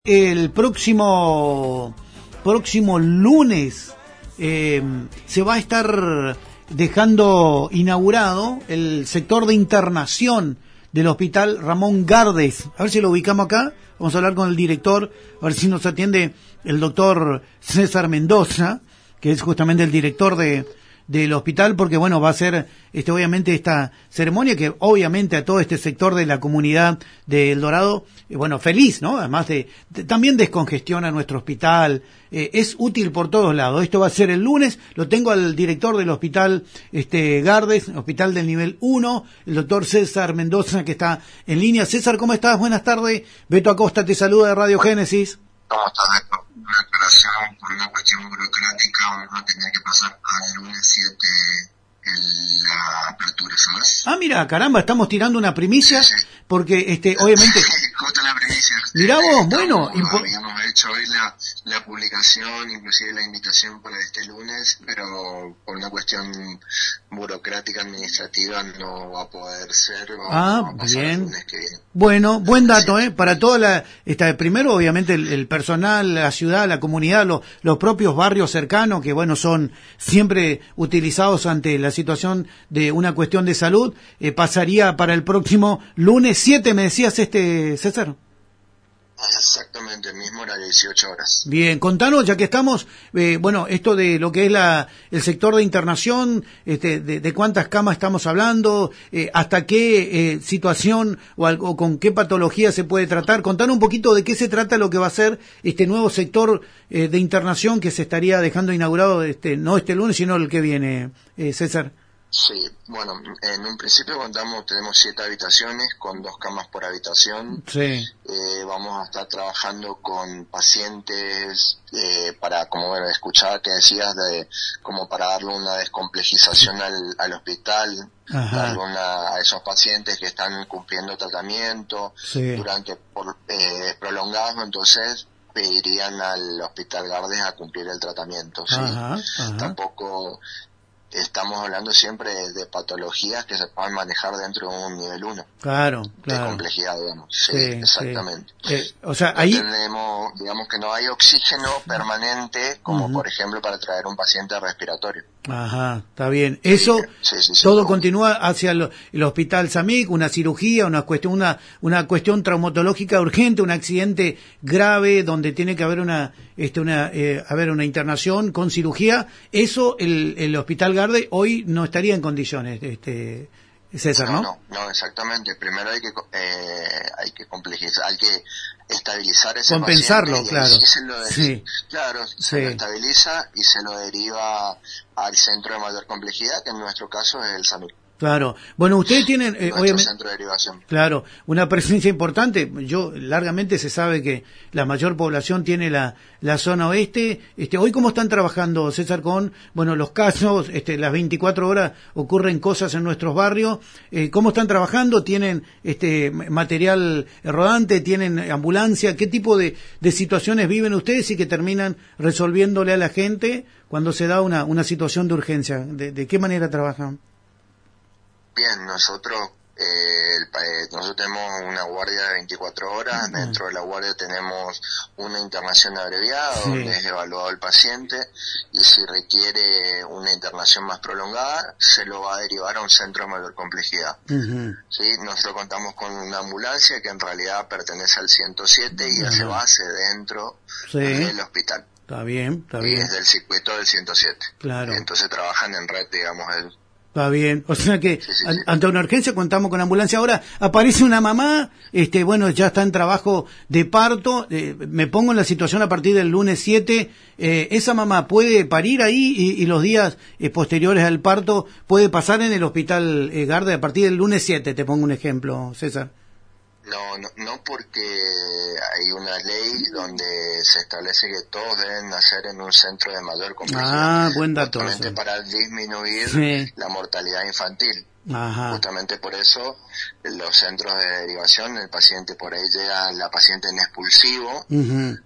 El próximo lunes se va a estar dejando inaugurado el sector de internación del Hospital Ramón Gardes. A ver si lo ubicamos acá. Vamos a hablar con el director, a ver si nos atiende el doctor César Mendoza, que es justamente el director del hospital, porque bueno, va a ser obviamente esta ceremonia que obviamente a todo este sector de la comunidad de El Dorado, bueno, feliz, ¿no? Además también descongestiona nuestro hospital, es útil por todos lados. Esto va a ser el lunes, lo tengo al director del hospital Gardes, hospital del nivel 1, el doctor César Mendoza, que está en línea. César, ¿cómo estás? Buenas tardes. Beto Acosta te saluda de Radio Génesis. ¿Cómo estás, Beto? Una aclaración, por una cuestión burocrática, uno tenía que pasar al lunes 7 en la apertura, ¿sabes? Ah, mira, caramba, estamos tirando una primicia, Sí. Porque obviamente... Justo la primicia. Mirá vos, bueno... Habíamos hecho hoy la publicación, inclusive la invitación para este lunes, pero por una cuestión burocrática administrativa no va a poder ser. Ah, va a pasar bien. el lunes que viene. Bueno, buen dato, Sí. para toda primero obviamente el personal, la ciudad, la comunidad, los propios barrios cercanos, que bueno, son siempre utilizados ante la situación de una cuestión de salud, pasaría para el próximo lunes 7, me decías, César. Exactamente, el mismo horario, 18 horas. Bien, contanos, ya que estamos, bueno, esto de lo que es el sector de internación, de cuántas camas estamos hablando, hasta qué situación o con qué patología se puede tratar. Contanos un poquito de qué se trata lo que va a ser este nuevo sector de internación que se estaría dejando inaugurado, no este lunes, sino el que viene, César. Sí, bueno, en un principio tenemos 7 habitaciones con 2 camas por habitación. Sí. Vamos a estar trabajando con pacientes para, como bueno, escuchaba que decías, como para darle una descomplejización al hospital, Ajá. darle a esos pacientes que están cumpliendo tratamiento Sí. durante prolongados, entonces pedirían al Hospital Gardes a cumplir el tratamiento. ¿Sí? Ajá, ajá. Tampoco estamos hablando siempre de patologías que se puedan manejar dentro de un nivel 1. Claro, De claro. complejidad, digamos. Sí, Sí, exactamente. sí. O sea, No ahí... tenemos, digamos que no hay oxígeno permanente, como Ujú. por ejemplo para traer un paciente respiratorio. Ajá, está bien. Eso, Sí, todo no. continúa hacia el hospital SAMIC, una cirugía, una cuestión traumatológica urgente, un accidente grave donde tiene que haber una internación con cirugía. Eso el hospital Garde hoy no estaría en condiciones, César, ¿no? No, exactamente. Primero hay que complejizar, hay que estabilizar ese Compensarlo, paciente, claro. Sí. Claro, Sí. se lo estabiliza y se lo deriva al centro de mayor complejidad, que en nuestro caso es el SAMIC. Claro. Bueno, ustedes tienen, Nuestro obviamente... centro de derivación. Claro, una presencia importante. Largamente se sabe que la mayor población tiene la zona oeste. Hoy, ¿cómo están trabajando, César, con, bueno, los casos, las 24 horas ocurren cosas en nuestros barrios? ¿Cómo están trabajando? ¿Tienen material rodante? ¿Tienen ambulancia? ¿Qué tipo de situaciones viven ustedes y que terminan resolviéndole a la gente cuando se da una situación de urgencia? ¿De qué manera trabajan? Bien, nosotros tenemos una guardia de 24 horas, dentro de la guardia tenemos una internación abreviada, Sí. donde es evaluado el paciente, y si requiere una internación más prolongada, se lo va a derivar a un centro de mayor complejidad. Uh-huh. ¿Sí? Nosotros contamos con una ambulancia que en realidad pertenece al 107 y hace base dentro Sí. del hospital. Está bien, está Y bien. es del circuito del 107. Claro. Entonces trabajan en red, digamos, Está bien, o sea que Sí. ante una urgencia contamos con ambulancia. Ahora aparece una mamá, bueno, ya está en trabajo de parto, me pongo en la situación a partir del lunes 7, esa mamá puede parir ahí y los días posteriores al parto puede pasar en el hospital Garde a partir del lunes 7, te pongo un ejemplo, César. No, porque hay una ley donde se establece que todos deben nacer en un centro de mayor complejidad. Ah, buen dato. Justamente para disminuir Sí. la mortalidad infantil. Ajá. Justamente por eso los centros de derivación, el paciente por ahí llega, la paciente en expulsivo, Uh-huh.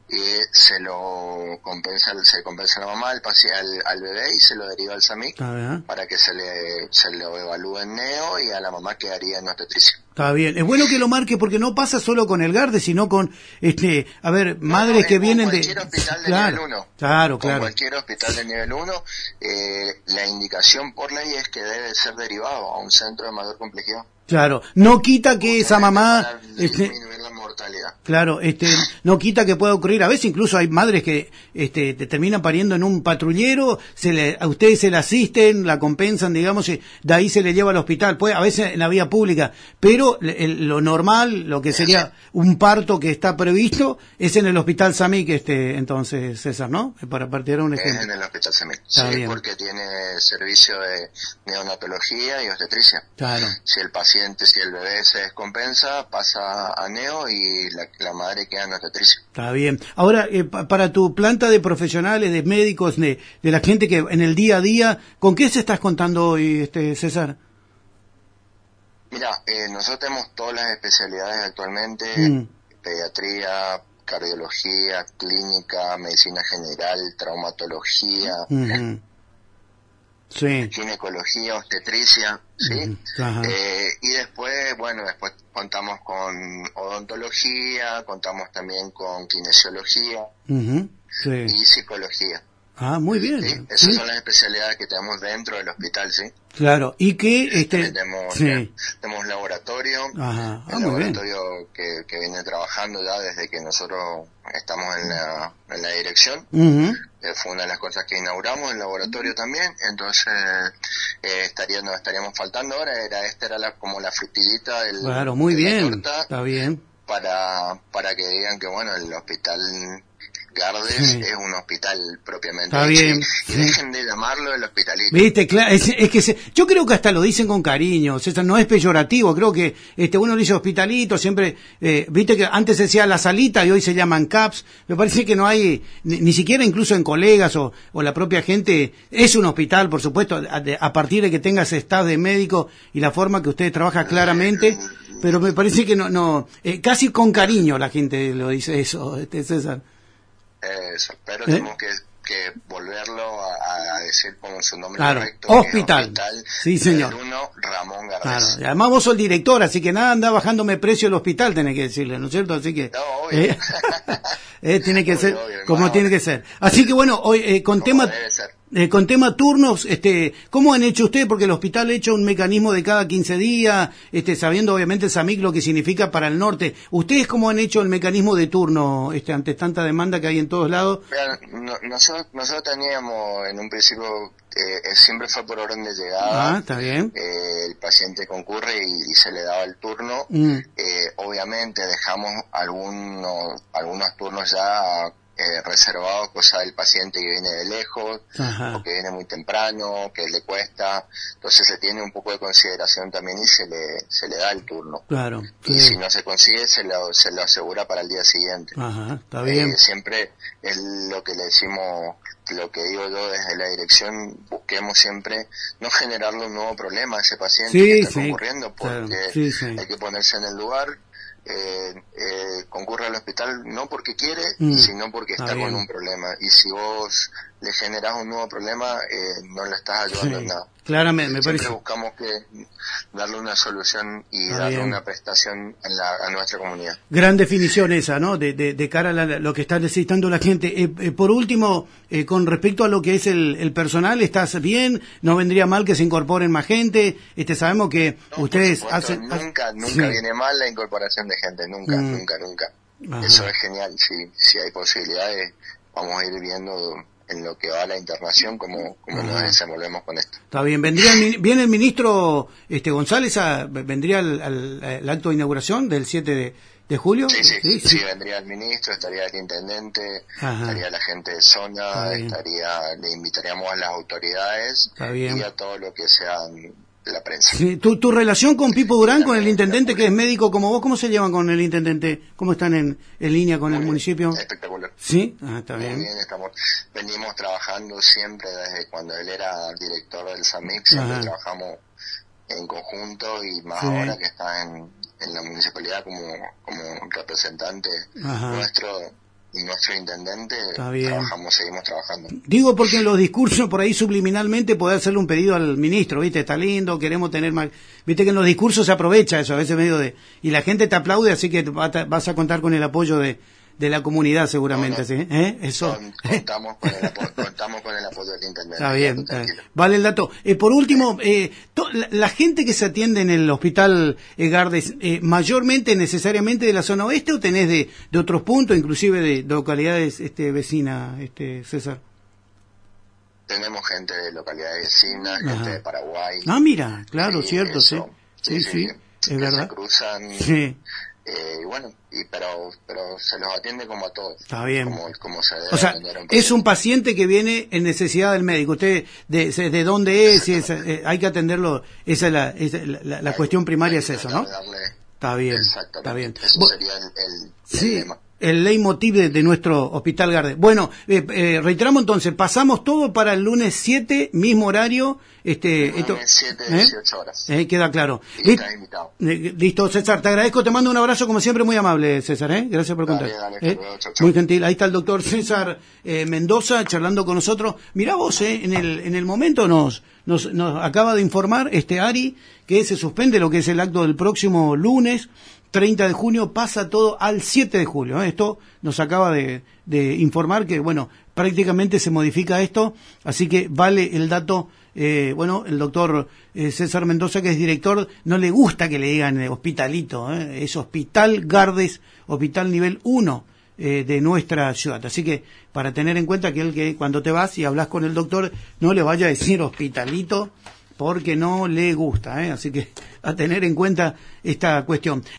y se compensa a la mamá, al bebé, y se lo deriva al SAMIC para que se lo evalúe en neo, y a la mamá quedaría en obstetricia. Está bien. Es bueno que lo marque porque no pasa solo con el GARDE, sino con, madres que vienen de... cualquier hospital de nivel 1. Claro. Con cualquier hospital de nivel 1, la indicación por ley es que debe ser derivado a un centro de mayor complejidad. Claro, no quita que esa mamá... Para disminuir la mortalidad. Claro, no quita que pueda ocurrir. A veces incluso hay madres que te terminan pariendo en un patrullero, a ustedes se la asisten, la compensan, digamos, y de ahí se le lleva al hospital. Pues a veces en la vía pública, pero lo normal, lo que sería un parto que está previsto, es en el hospital SAMIC, entonces, César, ¿no? Para partir un ejemplo. Es en el hospital SAMIC, sí, porque tiene servicio de neonatología y obstetricia. Claro. Si el bebé se descompensa, pasa a neo y la madre queda en obstetricia. Está bien. Ahora, para tu planta de profesionales, de médicos, de la gente que en el día a día, ¿con qué se estás contando hoy, César? Mira, nosotros tenemos todas las especialidades actualmente, pediatría, cardiología, clínica, medicina general, traumatología, sí, ginecología, obstetricia, ¿sí? Y después contamos con odontología, contamos también con kinesiología y psicología. Ah, muy bien. ¿Sí? Esas son las especialidades que tenemos dentro del hospital, ¿sí? Claro, y que tenemos laboratorio, el laboratorio que viene trabajando ya desde que nosotros estamos en la dirección. Fue una de las cosas que inauguramos, el laboratorio también. Entonces nos estaríamos faltando ahora, esta era como la frutillita del muy bien, la torta, está bien, para que digan que el hospital GARDES es un hospital propiamente. Está bien. Y dejen de llamarlo el hospitalito. Viste, claro, es que yo creo que hasta lo dicen con cariño, César, no es peyorativo, creo que uno dice hospitalito, siempre, viste que antes se decía la salita y hoy se llaman CAPS, me parece que no hay, ni siquiera incluso en colegas o la propia gente, es un hospital, por supuesto, a partir de que tengas staff de médico y la forma que usted trabaja claramente, pero me parece que no, casi con cariño la gente lo dice eso, César. Eso, pero tenemos que volverlo a decir con su nombre correcto. Hospital. Sí, señor. Ramón GARDES. Claro. Además vos sos el director, así que nada anda bajándome precio el hospital, tenés que decirle, ¿no es cierto? Así que... No, obvio. Tiene que obvio, ser obvio, como tiene que ser. Así que hoy con tema turnos, ¿cómo han hecho ustedes? Porque el hospital ha hecho un mecanismo de cada 15 días, sabiendo obviamente el SAMIC lo que significa para el norte. ¿Ustedes cómo han hecho el mecanismo de turno ante tanta demanda que hay en todos lados? Nosotros teníamos en un principio, siempre fue por orden de llegada. Está bien. El paciente concurre y se le daba el turno. Obviamente dejamos algunos turnos ya reservados, cosa del paciente que viene de lejos, o que viene muy temprano, que le cuesta, entonces se tiene un poco de consideración también y se le da el turno. Claro. Y si no se consigue, se lo asegura para el día siguiente. Está bien. Siempre es lo que le decimos, lo que digo yo desde la dirección, busquemos siempre no generarle un nuevo problema a ese paciente que está concurriendo, porque hay que ponerse en el lugar. Concurre al hospital no porque quiere, sino porque está con un problema, y si vos le generás un nuevo problema, no le estás ayudando en nada. Claramente, me Siempre parece. buscamos que darle una solución y darle una prestación a nuestra comunidad. Gran definición esa, ¿no? De cara a lo que está necesitando la gente. Por último, con respecto a lo que es el personal, ¿estás bien? ¿No vendría mal que se incorporen más gente? Sabemos que ustedes hacen... Nunca viene mal la incorporación de gente, nunca. Eso es genial, si hay posibilidades, vamos a ir viendo en lo que va la internación, cómo nos desenvolvemos con esto. Está bien. ¿Viene el ministro González? ¿Vendría al acto de inauguración del 7 de julio? Sí, vendría el ministro, estaría el intendente, estaría la gente de zona, le invitaríamos a las autoridades y a todo lo que sea la prensa. Sí. ¿Tu relación con Pipo Durán, con el intendente que es médico como vos, cómo se llevan con el intendente? ¿Cómo están en línea con el municipio? Espectacular. ¿Sí? Está bien. Muy bien, venimos trabajando siempre desde cuando él era director del SAMIC, siempre trabajamos en conjunto, y más ahora que está en la municipalidad como representante nuestro, nuestro intendente, seguimos trabajando. Digo porque en los discursos por ahí subliminalmente podés hacerle un pedido al ministro, ¿viste? Está lindo, queremos tener más... Viste que en los discursos se aprovecha eso, a veces medio de... Y la gente te aplaude, así que vas a contar con el apoyo de la comunidad seguramente, ¿sí? Eso. Contamos con el apoyo del intendente. Está bien. Vale el dato. Por último, la gente que se atiende en el hospital Gardes, mayormente, necesariamente de la zona oeste, o tenés de otros puntos, inclusive de localidades vecinas, César? Tenemos gente de localidades vecinas, gente de Paraguay. Ah, mira, claro, cierto, eso, sí, es verdad. Se cruzan. Sí. Y bueno, pero se los atiende como a todos. Está bien. Como se debe, o sea, es un paciente que viene en necesidad del médico. Usted, de dónde es, hay que atenderlo. Esa es la cuestión primaria, es eso, ¿no? Está bien, está bien. Eso sería el lema. El leitmotiv de nuestro Hospital Gardes. Bueno, reiteramos entonces, pasamos todo para el lunes 7, mismo horario. Lunes 7, 18 horas. Queda claro. Listo, César, te agradezco, te mando un abrazo como siempre, muy amable, César, Gracias por contar. Dale, muy gentil. Ahí está el doctor César Mendoza charlando con nosotros. Mirá vos, en el momento nos acaba de informar Ari que se suspende lo que es el acto del próximo lunes 30 de junio, pasa todo al 7 de julio. Esto nos acaba de informar que, bueno, prácticamente se modifica esto, así que vale el dato. El doctor César Mendoza, que es director, no le gusta que le digan hospitalito, es Hospital Gardes, hospital nivel 1 de nuestra ciudad. Así que para tener en cuenta que cuando te vas y hablas con el doctor, no le vaya a decir hospitalito, porque no le gusta, así que a tener en cuenta esta cuestión.